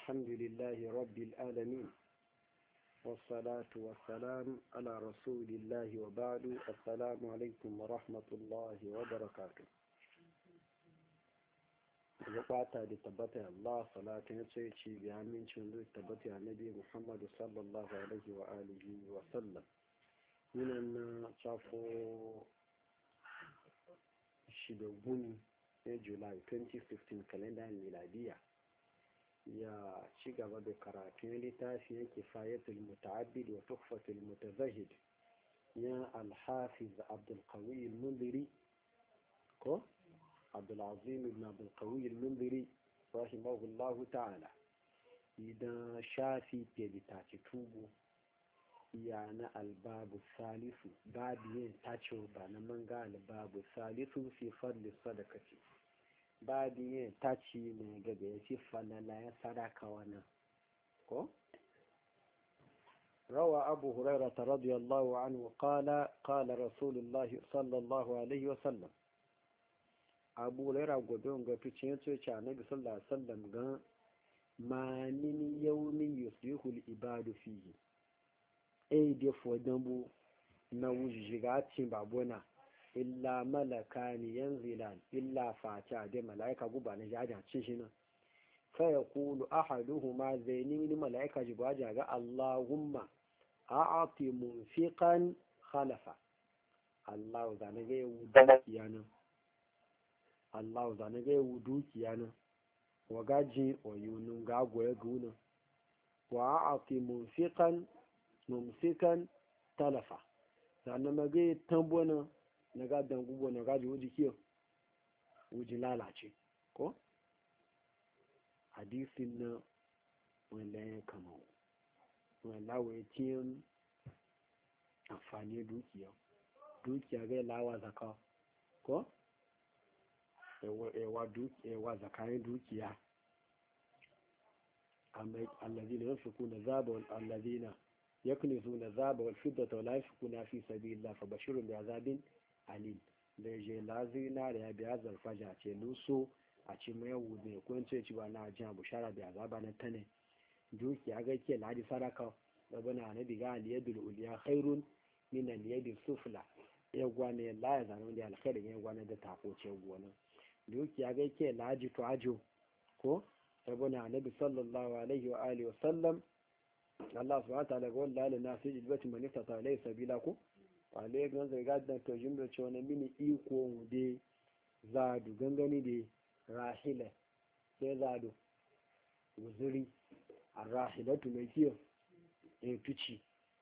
الحمد لله رب العالمين والصلاة والسلام على رسول الله وبعد السلام عليكم ورحمة الله وبركاته. Bukata da tabbata Allah salatu ya ce ci bi amincin zai tabbata annabi Muhammad sallallahu alaihi wa alihi wa sallam. Yinan na safo shidogun na July 2015 kalendar miladiya ya ci gaba da karatun littafin kifayatul muta'abbid wa tuhfatul mutazahid ya al-hafiz Abdul Qawi al-Mundhiri ko Abdulazim ibn Abdul Qawi al-Mundhiri rahimahullahu ta'ala idan shafi ke da tubu ya na albabu salisu babu yin tacewa ba na manga albabu salisu fi fadli sadakati babu yin taci ne gaba ya fi falala ya sadaka wannan ko روى أبو هريرة رضي الله عنه قال رسول الله صلى الله عليه وسلم أبو هريرة قدوم قفتشين سويتش النبي صلى الله عليه وسلم قال ما من يوم يصبح العباد فيه أي دفو دنبو نوجيغات بابونا إلا ملكان ينزلان إلا فاتح دي ملائكة قبانا جاجة تشيشنا فيقول أحدهما زيني من ملائكة جباجة اللهم أعطي منفقا خلفا الله زانجي ودوكيانا الله زانجي ودوكيانا وغاجي ويونن غاغو يغونا وأعطي منفقا ممسكا تلفا زانمغي تنبونا na gadon gugu na gaji wuji kiyo wuji lalace ko hadisin na wanda ya kama wanda wai tiyan amfani dukiya gai lawa zaka ko ewa zakayin dukiya allazina yanfiquna zaba wal allazina yaknizuna zaba wal fiddata wa la yanfiquna fi sabilillah fabashirhum bi'azabin alim da je lazina da ya biya zarfaja ce luso a ci mai wuce kwance ci ba na jiya bushara da azaba na tane dukiya ga ke ladi sadaka da bana na diga aliyadul uliya khairun min aliyadil sufla ya gwane la ya zanu da alkhairin ya gwane da takoce gona dukiya ga ke ladi to ajo ko da bana nabi sallallahu alaihi wa alihi wa sallam Allah subhanahu wa ta'ala ga wallahi na sai jibati manista ta lai sabila ko wale gan zai gadon to jimla ce wani mini iko da zadu gangani da rahila sai zadu wuzuri a rahilatu mai kiyo ya tuci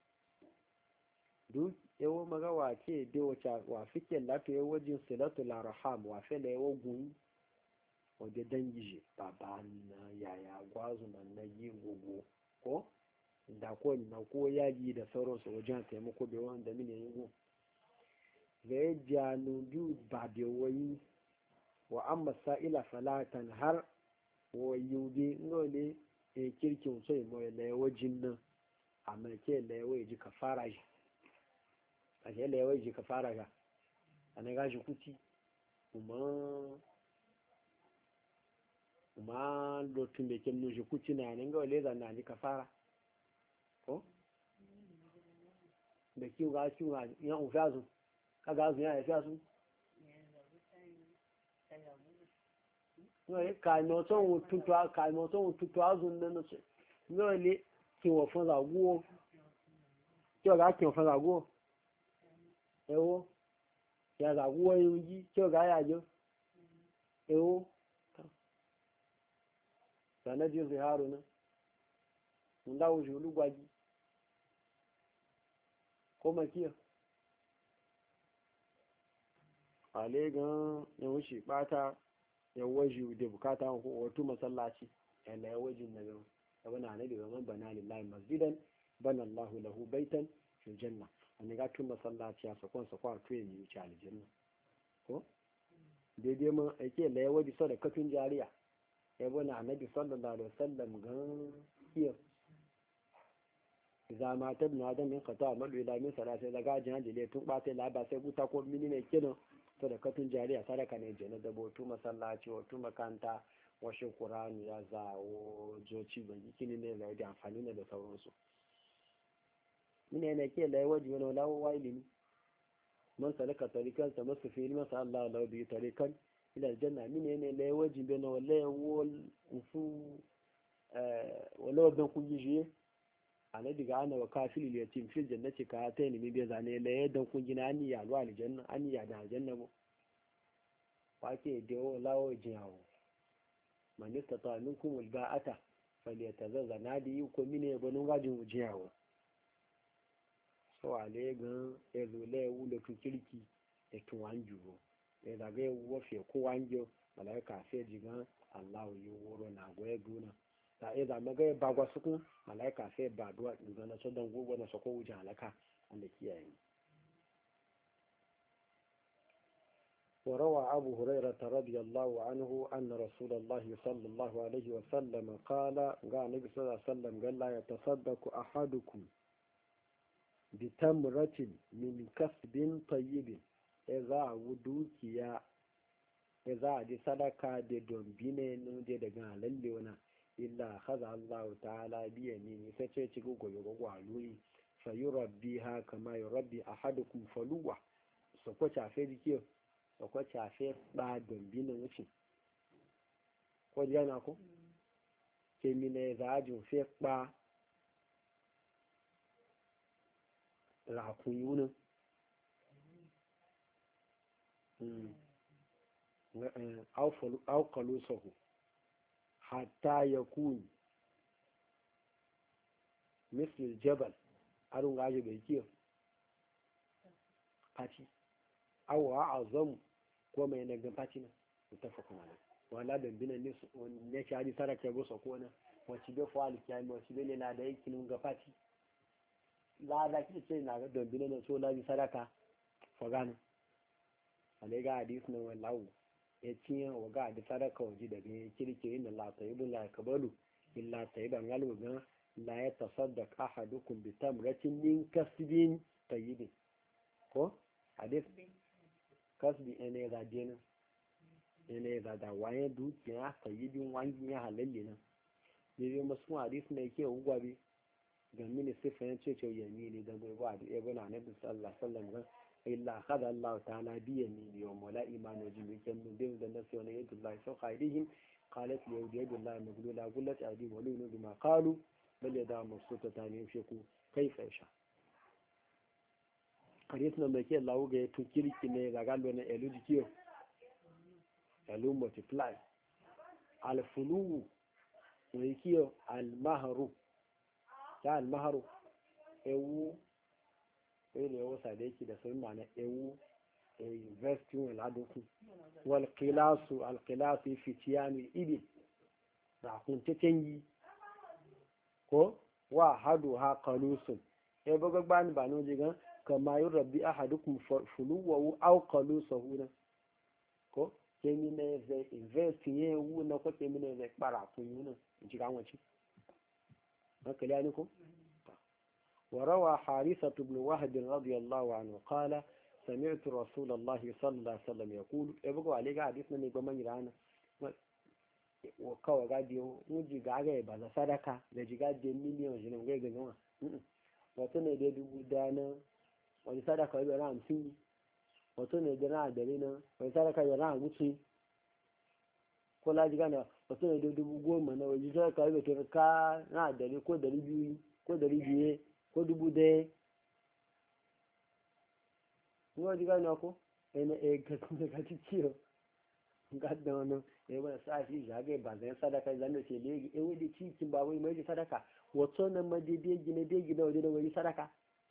duk yawon magawa ke da wace wafike lafiya wajen silatu laraham wafe da yawon gun wadda dangi baba na yaya gwazu na yi gogo ko da ko na ko yaji da sauransu wajen taimako bai wanda mini yin ga ya janu biyu ba da wayi wa an masa'ila falatan har wayi bi ngole e kirkin sai mai laiwajin nan a mai ke laiwai ji ka fara shi a ke laiwai ji ka fara ga a na gashi kuti kuma lotun da ke nushi kuti na nan ga wale zana ni ka fara ko da kiwo ga yan ufiyasu ka ga su yan ufiyasu kàìmọ̀tọ́ tuntun azùn nínú ṣe náà lè kí wọ́n fún ràgúwò tí ọ̀gá kí wọ́n fún ràgúwò ẹwọ́ ya ràgúwò irun yí tí ọ̀gá yàjọ́ ẹwọ́ sànẹ́dí oṣù àárò náà ń dáwọ́ oṣù olúgbàjí ko makiya ale gan ya wuce bata ya waje da bukata wato masallaci yana ya waje na yau abin na da zaman bana lillahi masjidan bana Allahu lahu baitan fil janna an ga tun masallaci a sakon to ya yi ci aljanna ko daidai mun ake la ya waje sadakatun jariya ya bana annabi sallallahu alaihi wasallam gan iya za ma ta bin adam min qata amalu ila min salati daga jin da tun bata la ba sai buta ko mini ne kidan sadakatun jariya sadaka ne jana da botu masallaci wato makanta washe Qur'ani ya zawo joci ban kini ne da amfani ne da sauransu mine ne ke lai waje wani lawo wa ilimi man salaka tarikan sa masu fi masa Allah la bi tarikan ila aljanna mine ne lai waje be no le wol ufu wala ban ku jiye ana diga ana wa kafil yatim fil jannati ka ta ni be zane lai dan kun gina ani ya lo aljanna ani ya da aljanna mu wa ke de lawo jiyawo man istata minkum alba'ata falyatazazza nadi ko mine banu gajin jiyawo so ale gan ezule wulo kirki e tun wanju e da ga wo fe ko wanjo malaika fe jigan Allah yi woro na gwe duna ta e da maga ba gwa suku malaika fe ba duwa idan na so dan gogo na so ko wuce halaka Allah kiyaye وروى أبو هريرة رضي الله عنه أن رسول الله صلى الله عليه وسلم قال النبي صلى الله عليه وسلم قال لا يتصدق أحدكم بتمرة من كسب طيب إذا ودوكيا إذا دي صدقة دي دنبين دي دقان لليونا إلا خذ الله تعالى بيمين فتشيكو قوي علوي فيربيها كما يربي أحدكم فلوة سوكو شافي دي كيو سوكو شافي با دنبين وشي ko jana ko ke mine za ju fe pa rakun au kalusahu hatta yakun misl jabal arun gaje bai kiyo pati au azam ko mai naga pati na mutafakun alai wala da binan ne shari sarake go sako na wacce be fa alkiyami wacce be ne na da yakin ga pati la da ki ce na ga dombina na so la bi sadaka fogana ale ga hadis na wallahu ya ciyan wa ga da sadaka waje daga kirki inna la tayyibun la yakbalu illa tayyiban galu ga la yatasaddaq ahadukum bi tamratin min kasbin tayyibin ko hadis kasbi ene da dena ene da waye dukiya tayyibin wangin ya halalle na ne masu hadis ne ke ugwabi ga mini sifin cece yamini da bai ba da ebe na nabi sallallahu alaihi wasallam ga illa khada Allah ta'ala bi yamini wa mala imanu jimi kan mun bin da nasu ne yadu Allah sau khairihim qalat yadu Allah maglula gullat adi wa lunu bima qalu bal yada mabsuta tani yushiku kaifa yasha hadith nan da ke Allah ga to kirki ne ga galo na elu dikiyo elu multiply al fulu ne kiyo al mahru ta almaharu ewu ile ewu sadeki da sun mana ewu investing wal aduku wal qilasu al qilasi fi tiyani ibi da kun tetengi ko wa hadu ha qalusun e boga ban banu jigan kama yurabbi ahadukum fuluwa aw qalusuhu na ko kemi ne ze investing ewu na ko kemi ne ze para kun yuna jigan wace هكذا يعني وروى حارثة بن وهب رضي الله عنه قال سمعت رسول الله صلى الله عليه وسلم يقول ابقوا عليك حديثنا نيجو من يرانا وكوا غاديو نجي غاغا بازا صدقه da jiga de million jinin ga ga wato ne da dubu dana wani sadaka ya ran 50 wato ne da na dare na wani sadaka ya ran mutu ko laji gana wato ne da 10,000 na waje sai ka yi ka na dari ko 200 ko 200 ko 1000 ni waje gana ko ene ka kuma ka ci ciyo gadda wannan ba sa shi jage ba zai sadaka zan da ce legi wani cikin ba wai mai sadaka wato nan ma dai gine waje da wani sadaka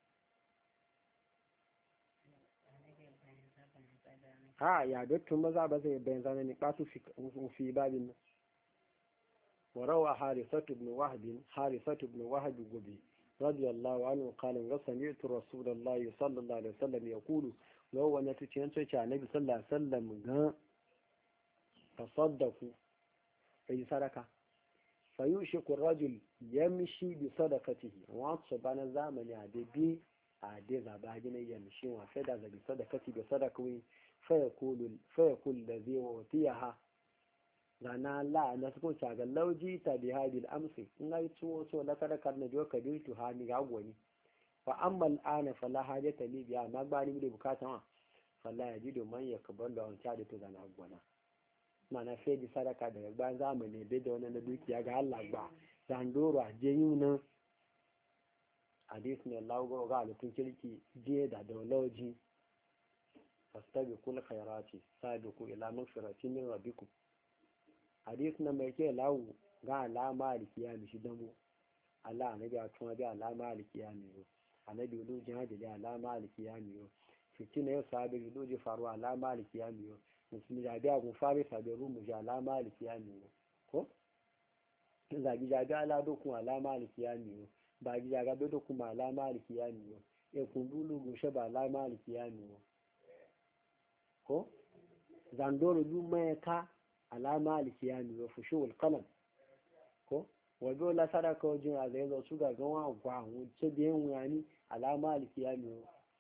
ha ya dotun maza ba zai bayan zane ne ɓatu fi babin nan warawa harisatu ibn wahab gobe radiyallahu anhu qala ga sami'tu rasulullahi sallallahu alaihi wasallam yaqulu law wa nati yanto cha nabi sallallahu alaihi wasallam ga tasaddaqu fi sadaka fayushiku ar-rajul yamshi bi sadaqatihi wa sabana zamani adabi ade zaba gina yamshi wa fada da bi sadaqati bi sadaqawi فيقول الذي وطيها zana la na suko shaga lauji ta bi hadil amsi in ai tuwo so la sadakar na jo kabiltu ha mi ga goni fa amma al'ana fala hajata li biya ma ba ni da bukatan wa fala yajidu man yakbalu an ta da to zana gona mana sai di sadaka daga bayan zamani bai da wani na dukiya ga Allah ba zandoro a jeyu nan hadis ne Allah ga alutun kirki je da dawlaji fastabiqul khairati sabiqu ila maghfiratin min rabbikum hadis na mai ke lawu ga alama alkiyami shi damo Allah annabi a tuma bi alama alkiyami yo annabi lu jihadi da alama alkiyami yo fitina ya sabi lu ji faru alama alkiyami yo musulmi da biya kun fare sabi rumu ji alama alkiyami yo ko zagi jabi ala dokun alama alkiyami yo ba gi jaga be dokun alama alkiyami yo e kun dulu gushe ba alama alkiyami yo ko zandoro ju mai ka alama alkiyami wa fushul qalam ko wajo la sadaka wajin a zai zo su ga gawa gwa wuce da yin wani alama alkiyami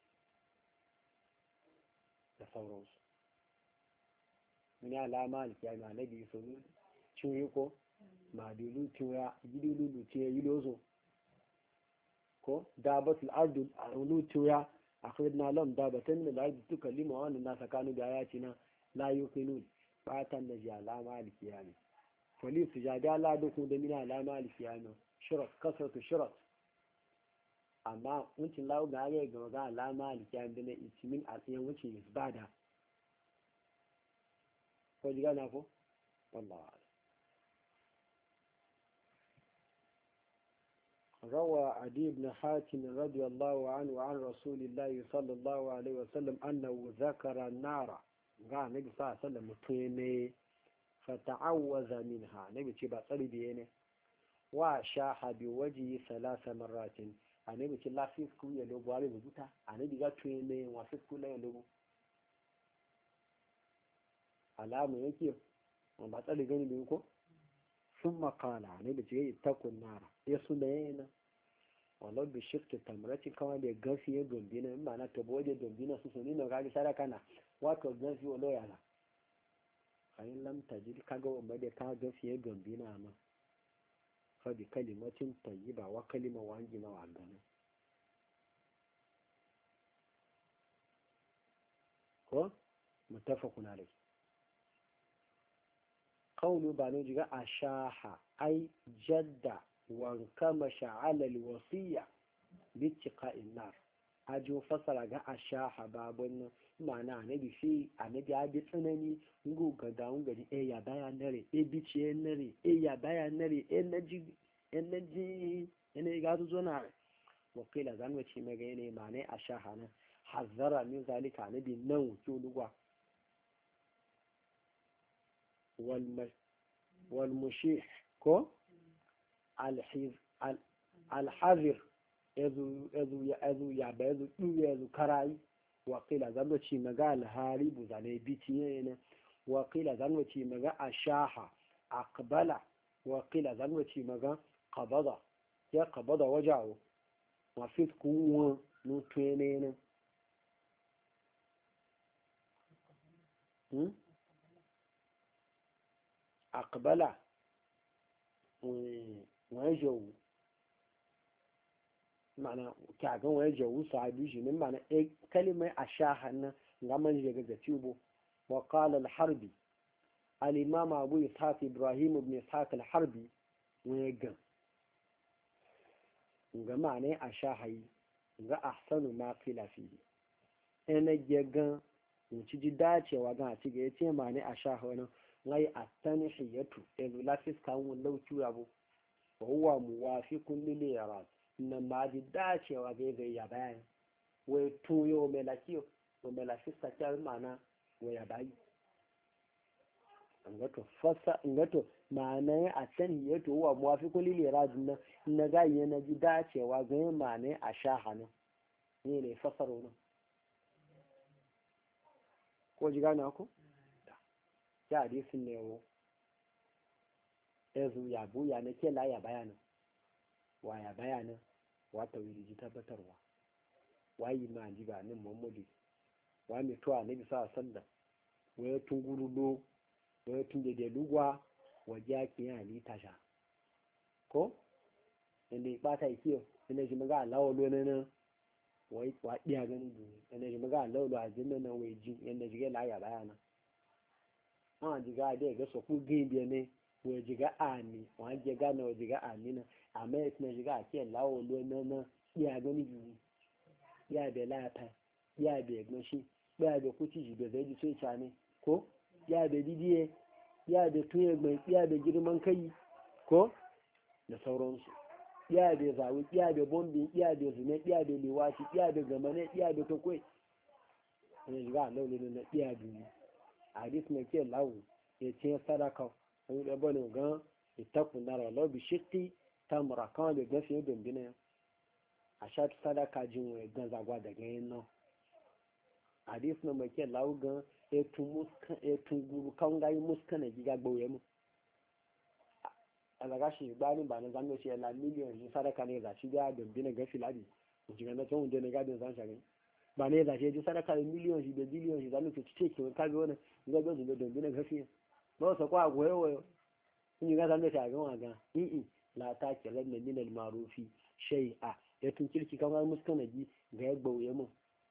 da sauransu ni alama alkiyami annabi so ni ciwo ko ma dilu ciwo gidilu lu ce yi lozo ko dabatul ardu ulu ciwo akhirna lam dabatan min al-ardi tukallima wa anna sakanu bi ayatina la yuqinun fatan da ji alama alkiyami police jadi ala dukun da mina alama alkiyami shirat kasratu shirat amma wucin lawo ga ga alama alkiyami ne itimin asiyan wucin isbada ko diga na ko wallahi روى عدي بن حاتم رضي الله عنه عن رسول الله صلى الله عليه وسلم أنه ذكر النار قال النبي صلى الله عليه وسلم مطيني فتعوذ منها نبي تبا صلي بينه وشاح بوجهه 3 مرات النبي تلا فيسكو يلوبو عليه بوتا النبي قال طيني وفيسكو لا يلوبو علامه yake ba tsali gani ne ko ثم قال النبي تي اتقوا النار يسنين walau bi shifti tamrati kawai da gafi ya dombina in ma'ana ta bude dombina su suni na gagi sadaka na wato gafi wa loyala kayan lamta ji kaga wanda da ka gafi ya dombina ma fa bi kalimacin tayyiba wa kalima wangi ma wangana ko mutafaqun alayh qawlu banu jiga ashaha ai jadda وانكمش على الوصية باتقاء النار أجو فصل جاء الشاحة بابن معنى نبي في نبي عبد ثناني نقول قدام قدي إيه يا بايا نري إيه بيتشي نري إيه يا بايا نري إيه نجي إيه قادو زنار وقيل ذن وشي مجيني معنى الشاحة حذر من ذلك نبي نو تولوا والمشيح كو alhazir ezu ya ba ezu ɗuya ezu karayi wakila zan ci maga alharibu zane bitiye ne wakila zan ci maga ashaha akbala wakila zan ci maga qabada ya qabada wajawo wa fit kuwa nutene ne akbala wọ́n jẹ̀wò ma'ana kyagan wọ́n jẹ̀wò sahabi shi ne ma'ana kalimai a shahan ga man daga ga tubo wa qala al-harbi al-imam abu ishaq ibrahim ibn ishaq al-harbi wọ́n ga ma'ana a shahai ga ahsanu ma qila fihi ina gan wuci ji dacewa ga ci ga yace ma'ana a shahai ngai at-tanhiyatu ilu lafis kan wallau tuyabu wa huwa muwafiqun lil irad inna ma di dacewa ga ya bayan wai tuyo me lakiyo to me lafis ta ta mana wa ya bayi ngato fasa ngato ma'ana at-tanhiyatu huwa muwafiqun lil irad inna ga yana di dacewa ga ma'ana a shahana ne fasaro no ko ji gane ko ya hadisin ne wo ezu ya buya na ke la ya bayanin wa ya bayanin wa tawhidi ji tabbatarwa wa yi ma ji ba nan muhammadu wa mai to annabi sallallahu alaihi wasallam wa ya tunguru do wa ya tunde de lugwa waje ake yin halitta sha ko inda ya ɓata ikiyo inda shi maga alawo lona nan wai waɗiya ganin duniya inda shi maga alawo lo a jinnan nan wai ji inda shi ga laya baya nan an jiga da ga so ku gindi ne wai jiga ani wa jiga na wai jiga ani na amma ya tuna jiga ake lawo lona nan iya ganin duniya ya da lata ya da gnoshi ya da kuti ji da zai ji sai chane ko ya da didiye ya da tuye mai ya da girman kai ko da sauransu ya da zawi ya da bombi ya da zune ya da liwashi ya da gamane ya da tokwai ne ga laulu na ya duniya hadis ne ke lawu ya ce sadaka an da bane ga itaku nara law bi shiqqi tamra kan da gafi da bine a sha sadaka jin wai gan zagwa daga yin nan hadis ne mai ke lawu ga etu guru kan gayi muska na giga gboye mu alaga shi ba ni ba na zan ce la miliyon ji sadaka ne za shi da bine gafi labi ji ga na tun da ne gadin zan shari ba ne za shi ji sadaka miliyon ji da biliyon ji zan ce ce ke ka ga wannan ga ga da bine gafi ba sa kwa goyo ni ga zan ce ga waga la ta ke ran min al marufi shay'a ya tun kirki kan gayi muska na gi ga gboye mu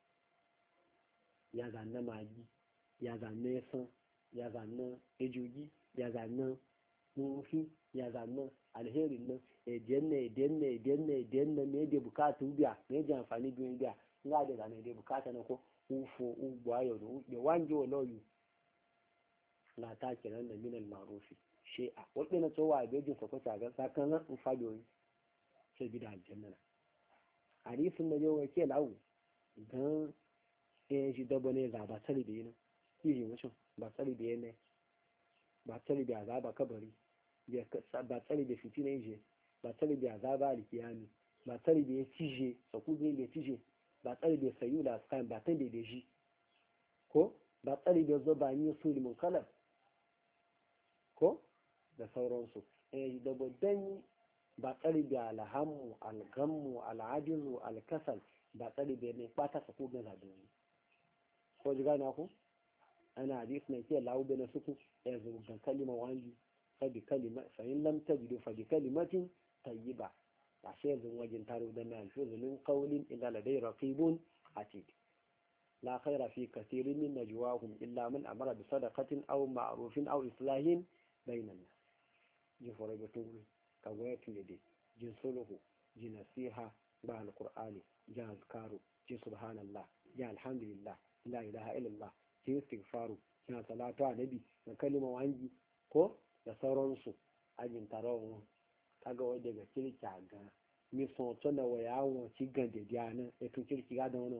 ya zanna magi ya zanne sun ya zanne ejugi ya zanne mufi ya zanne alherin nan ediyan ne da bukatu biya ne ji amfani biyu biya nga da zane da bukata na ko ufo ugbo ayo da wange wa lauyu na ta kiran da minal marufi shi a wadda na tsowa a bejin sa kwata ga sakanan in fadoyi sai bi da aljanna na hadisin da yau ke lawu don shi dabo ne za ba tsari da yi nan yi mutum ba tsari da yanayi ba tsari da azaba kabari ba tsari da fitina ije ba tsari da azaba alkiyami ba tsari da ya cije sakuzin da ya cije ba tsari da sayu da askan ba tsari da shi ko ba tsari da zo ba yi su limin kalar ko da sauransu da babban ba tsari da alhammu algammu al'ajizu alkasal ba tsari da yanayi ɓata sakuzin zaɓe ko ji gane ku ana hadis mai ke lawo bane suku ya zo ga kalima wani fa bi kalima fa in lam tajidu fa bi kalimatin tayyiba ba sai yanzu wajen taro da nan fi zulun qawlin illa ladai raqibun atid la khayra fi kathirin min najwahum illa man amara bi sadaqatin aw ma'rufin aw islahin bainan nas ji fara ga tunguri ka goya tunde jin suluhu ji nasiha ba alqur'ani ji azkaru ji subhanallah ji alhamdulillah la ilaha illallah sai istighfaru kina salatu annabi da kalima wangi ko da sauransu ajin tarawon kaga wanda daga kirki ga mi son to na waya won ci gan de diana e tun kirki ga da wono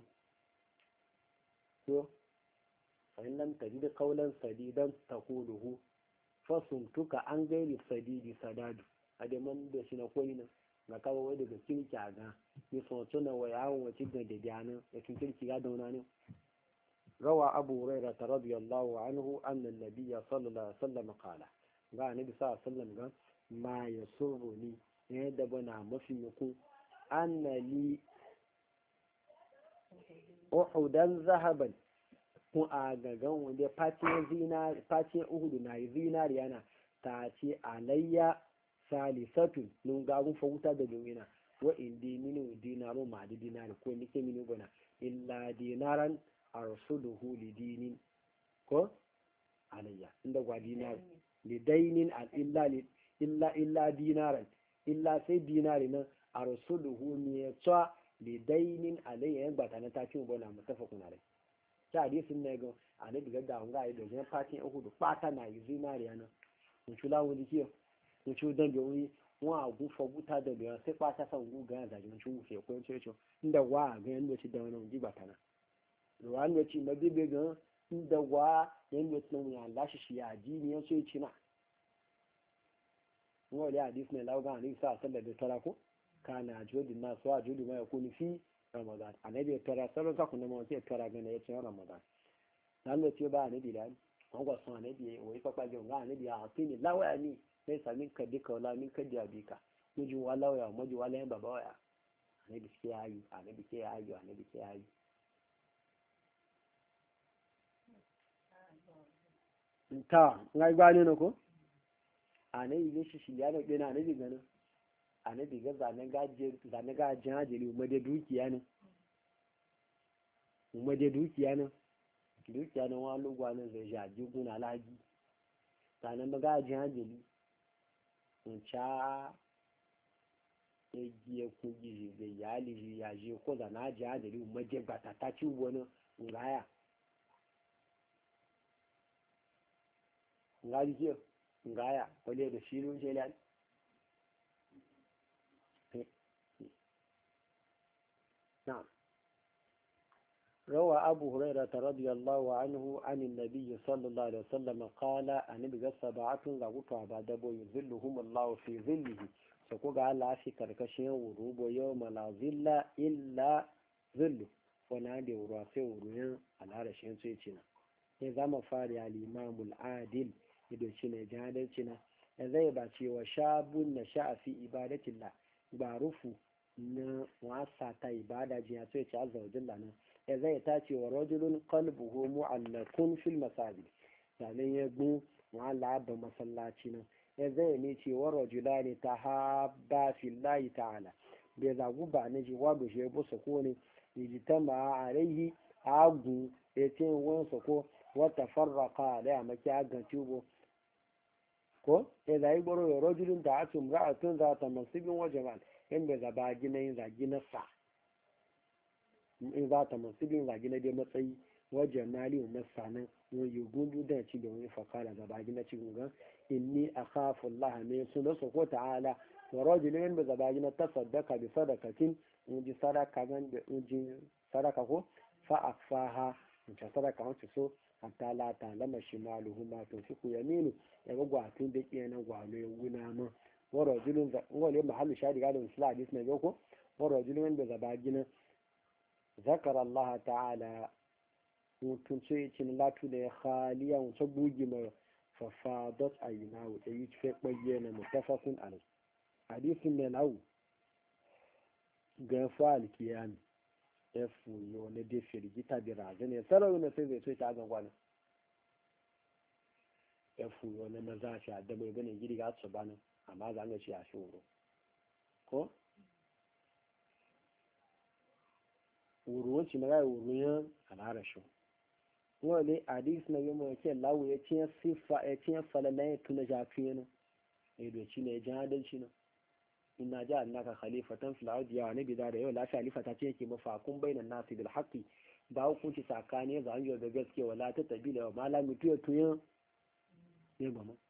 to fa in lam tajid qawlan sadidan taquluhu fasumtuka an gairi sadidi sadadu ademan da shi na koyi na kawo wanda daga kirki ga mi son to na waya won ci gan de diana e tun kirki ga da wono ne روى أبو هريرة رضي الله عنه أن النبي صلى الله عليه وسلم قال قال النبي صلى الله عليه وسلم قال ما يسرني يدبنا مفيكم أن لي أحدا ذهبا kun a gagan wanda facin uhudu na yi zinari yana ta ce alayya salisatu nun gagun fauta da domina wa indi mini dinaro ma da dinari ko nike mini gona illa dinaran arsuluhu lidinin ko alayya inda gwa dinar lidainin illa dinaran illa sai dinari nan arsuluhu ne ya tsa lidainin alayya yan gbata na tafi bona mutafakun alai ta hadisin ne ga annabi ga da hunga da jan fatin uhudu fata na yi zinariya nan mun chula wani kiyo mun chu dan biyo wa gu foguta da biyo sai fata san gu ga da mun chu fe ko cecho inda wa ga yanda ci da wannan jibata na ruwan ya ci na bibe gan inda wa yanda sun ya lashi shi ya ji ne sai ci na mu da hadis ne lawa ga ni sa sallar da tara ko kana jodi na so jodi ma yakuni fi ramadan annabi ya tara sallar ka kuma mu sai tara ga ne ya ci ramadan dan da ce ba annabi da an ga son annabi wai papa ga annabi a tini lawa ni sai samin ka dika wala min ka diabika muji wala ya muji wala yan baba ya annabi ke yayi annabi ke yayi annabi ke yayi ta ngai gani no ko anabi ga shi ya ga na anabi ganin anabi ga zane ga jajiri umma da dukiya ne dukiya ne wani lugwanin zai jaji guna lagi zane maga jajiri in ca egiye kugi da yali ya je ko da na jajiri umma da bata ta ci wani ngaya ngaji ke ngaya wale da shirin jelan نعم روى أبو هريرة رضي الله عنه عن النبي صلى الله عليه وسلم قال أن بقى سبعة لغطوا بعدبو يظلهم الله في ظله سقوق على في كركشين وروب يوم لا ظل إلا ظله ونادي وراسي وروين على رشين سيتنا إذا ما فاري الإمام العادل يدوشنا جادلتنا إذا يباتي وشاب نشأ في إبادة الله بعرفه na wasa ta ibada jiya so ya ci azza wa jalla nan ya zai ta ce wa rajulun qalbuhu mu'allaqun fil masajid sanan ya gu wala ba masallaci nan ya zai ne ce wa rajulani tahabba fillahi ta'ala bai zagu ba ne ji wado shi bu su ko ne yijtama alaihi agu ya ce wansa ko wa tafarraqa da maki agan tubo ko ya zai goro ya rajulun da atum ra'atun za ta masibin wa jamal inda zaba gina yin zagi na sa in za ta masu bin zagi na dai matsayi wajen mali wa masanin wani gundu da ci da wani fakara zaba gina ci gungan inni a kafin lahame su na soko ta'ala wa rajulun da zaba gina ta sadaka bi sadakatin in ji sadaka gan da in ji sadaka ko fa akfaha in ta sadaka wacce so hatta la ta lama shimaluhu ma to fi ku yaminu ya ga gwatun da kiyanan gwalo ya guna ma ورجل وله محل شاهد قال في الحديث نجوكو ورجل من بزباجنا ذكر الله تعالى وتنسيتين لا تدي خاليا وتبوجي ما ففاضت عيناه ويتفق بينا متفق عليه حديث من أو غفال كيان efu yo ne de firgita da razane sarau ne sai zai so ta ga wani efu yo ne maza shi da mai ganin gidi ga su bana amma za mu ci a shi wuro ko wuro ci na wuro yan alara shi wole hadis na yemo ke lawo ya ce sifa ya ce falalan ya tuna jafi ne eh do ci ne jahadin shi ne inna ja'alnaka khalifatan fil ardi ya nabi da yau la khalifata ce yake mafakun bainan nasi bil haqqi ba hukunci tsakani za an yi da gaskiya wala ta tabila wa malami tuya tuya ne ba mu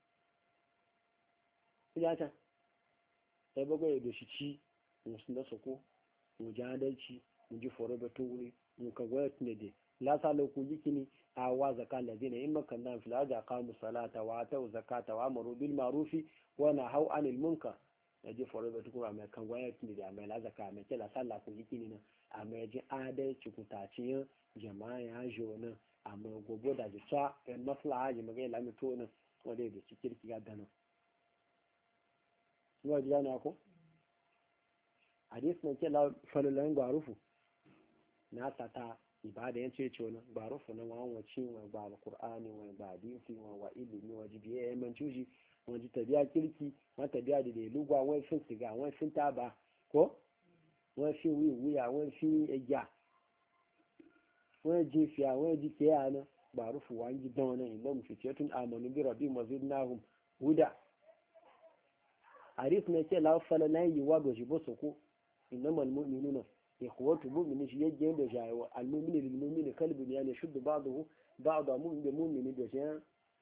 ya ta sai bago ya doshi ci musu da soko mu jahadalci mu ji foro da turi mu ka goya tune de la salo ku jikini a wa zakal ladina in makanna fil ardi aqamu salata wa atu zakata wa amaru bil ma'rufi wa nahaw anil munkar ya je foro da tukura mai kan waya tuni da mai lazaka mai kila sallah ku yiki ne a mai ji adalci ku tace jama'a ya jo nan a mai gobo da jita en maslaha ji magai lami to nan wanda da ci kirki ga dano wa ji yana ko hadis ne ke la falalan gwarufu na tata ibada yace ce wannan gwarufu nan wa wancin wa ba alqur'ani wa ba hadisi wa ilimi wa jibiye man tuji wọ́n ti tẹ̀bí akíríkì wọ́n tẹ̀bí àdèdè lúgbà wọ́n fi sìgá wọ́n fi tábà kọ́ wọ́n fi wíwúyà wọ́n fi ẹja wọ́n jí fi àwọn ẹjí tẹ́ àná gbàrúfù wá ń jí dán náà ìlọ́mù fìtí tún àmọ̀nù bí rọ̀bì mọ̀sí náà wúdà àrífù náà kẹ́ láwọn fẹlẹ̀ náà yìí wá dòṣì bó sọ́kó ìnáwó nínú náà ìkọ̀wọ́tò bómìnì ṣe yẹ jẹ́ dòṣì àyẹ̀wò àlùmọ́mìnì lùmọ́mìnì kálíbù ní ẹni ṣùgbọ́n báàdù àmúmìnì dòṣì yẹn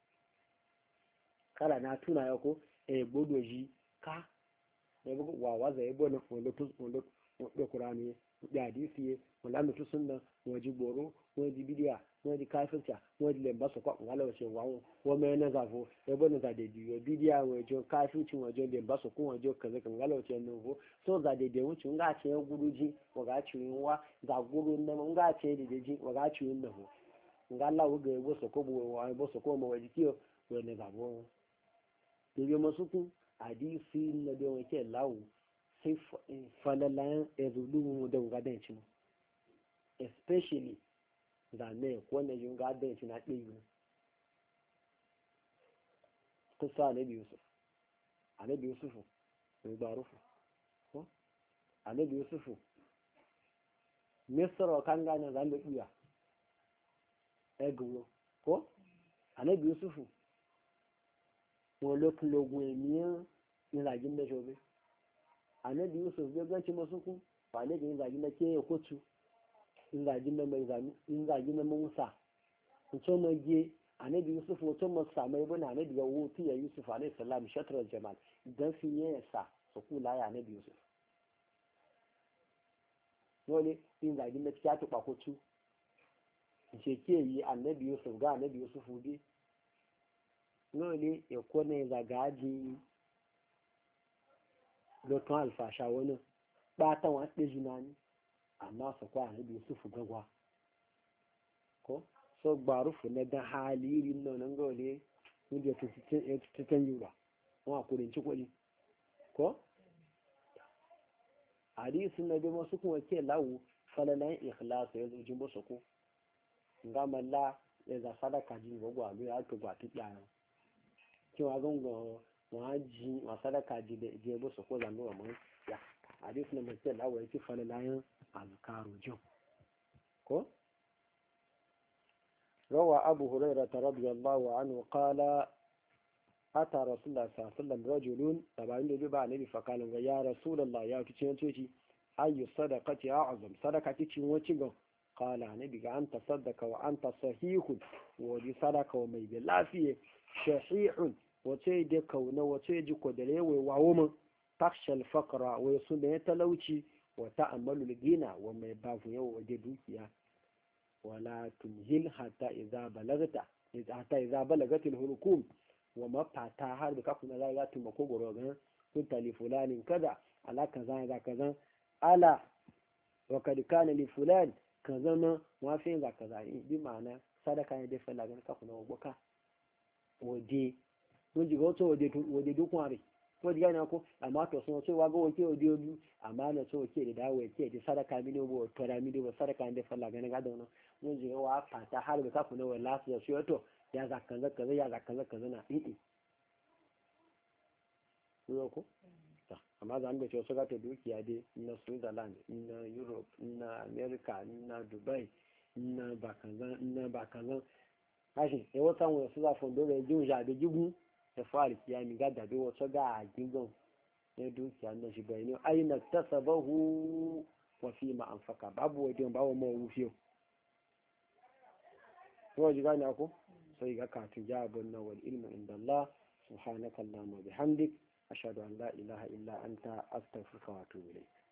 kala na tuna ya ko gbodo ji ka ya bugu wa waza ya bona wanda Qur'ani da hadisi wala mutu sunna waji goro waji bidiya waji kafirta waji lemba su kwa ngala wace wawo wa me na zafo ya bona za da biyo bidiya waje kafirci waje lemba su ko waje kaza kan ngala wace nan ko so za da da wuce nga ce guruji wa ga ci wa za guru nan nga ce da ji wa ga ci nan ko ngala wo ga wo so ko bo wa bo so ko mo waji kiyo wa ne zabo daga masu kun hadisi na da wake lawo sai falalan ezulu da gadan ci especially zane ko na yin gadan ci na ɗaya kusa na biyu su annabi yusufu mai barufu ko annabi yusufu misra kan gane zan da iya egwo ko annabi yusufu mo lokun logun emiyan ìrìnàjò da shobe annabi yusuf ya ganci masu ku ba ne ga ìrìnàjò da ke kotu ìrìnàjò da mai zami ìrìnàjò da musa mutum mai je annabi yusuf mutum masu samai bana annabi ya wuti ya yusuf alayhi salam shatrar jamal idan fi yi sa su kula ya annabi yusuf wani ìrìnàjò da ya tuba kotu ce ke yi annabi yusuf ga annabi yusuf bi wani ya kone zagaji lotun alfasha wani ɓatan wasu ɗaya juna ne amma su kwa annabi yusuf gagwa ko so gbarufu na dan halirin nan ga wani wanda ta canji ba wọn kurinci kuɗi ko hadisin na bai masu kuma ke lawu falalan ikhlasa ya zojin ba su ko nga malla ya za sadaka ji gwagwa lo ya to gwati ɗaya cewa gangan waji wa sadaka ji da je ba su ko zanu wa mun ya hadisin na mai ke lawu ya ci falalan azkaru jin ko روى أبو هريرة رضي الله عنه قال أتى رسول الله صلى الله عليه وسلم رجل طبعا يجب النبي فقال يا رسول الله يا تشين أي الصدقة أعظم صدقة تشين وتشين قال النبي أنت صدق وأنت صحيح ودي صدقة ومي بالعافية شحيح وتيدك وتيدك ودلي ووم تخشى الفقر ويصنع تلوشي وتأمل الغنى ومي بافو يو ودي دوكيا ولا تمهل حتى إذا بلغت الحلقوم وما فاتا har da kafin da za ta mako gorogan kun tali fulanin kaza ala kaza za kaza ala wa kad kana li fulan kaza ma wa fi za kaza bi ma'ana sadaka ne da fala ga kafin da boka wode mun ji goto wode duk ware ko diga na ko amma to sun ce wa ga wake wode odu amma na so ke da dawo ke da sadaka mini bo tora mini bo sadaka ne da fala ga ga da wannan mun ji wa fata har da kafin da wallahi ya shi to ya za kaza kaza ya za kaza kaza na ko amma zan da cewa suka ta dukiya dai na Switzerland na Europe na America na Dubai na bakazan kashi ya wata wani su za fondo da jin jabe jigun da fari kiyami ga dabe wata ga a gigon na dukiya na shi bayani aina tasabahu wa fi ma anfaka babu wajen bawo ma wufiyo ko ji gane ko sai ga katun jabun na wal ilmu inda Allah subhanaka allahumma bihamdik ashhadu an la ilaha illa anta astaghfiruka wa atubu ilayk